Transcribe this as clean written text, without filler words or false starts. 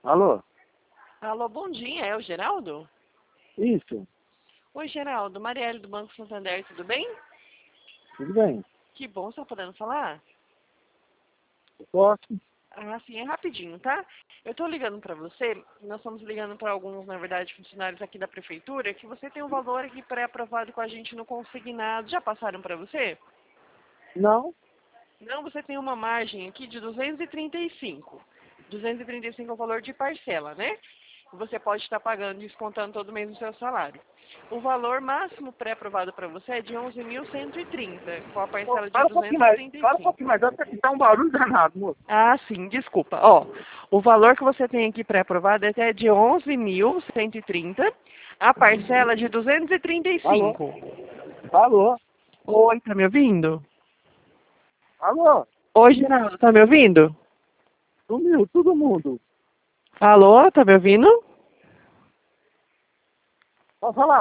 Alô? Alô, bom dia, é o Geraldo? Isso, Oi, Geraldo, Marielle do Banco Santander, tudo bem? tudo bem. Que bom, você tá podendo falar? Eu posso? Ah, sim, é rapidinho, tá? Eu tô ligando pra você, nós estamos ligando pra alguns, na verdade, funcionários aqui da prefeitura, que você tem um valor aqui pré-aprovado com a gente no consignado. Já passaram pra você? Não? Não, você tem uma margem aqui de 235. 235 é o valor de parcela, né? Você pode estar pagando, descontando todo mês o seu salário. O valor máximo pré-aprovado para você é de 11.130, com a Pô, parcela de fala um pouquinho mais, fala um 235. pouquinho mais, dá pra escutar um barulho danado, moço. Ah, sim, desculpa. Ó, o valor que você tem aqui pré-aprovado é até de 11.130, a parcela de Alô? 235. Alô? Oi, tá me ouvindo? Alô? Oi, Geraldo, tá me ouvindo? Sumiu todo mundo. Alô, tá me ouvindo? Pode falar.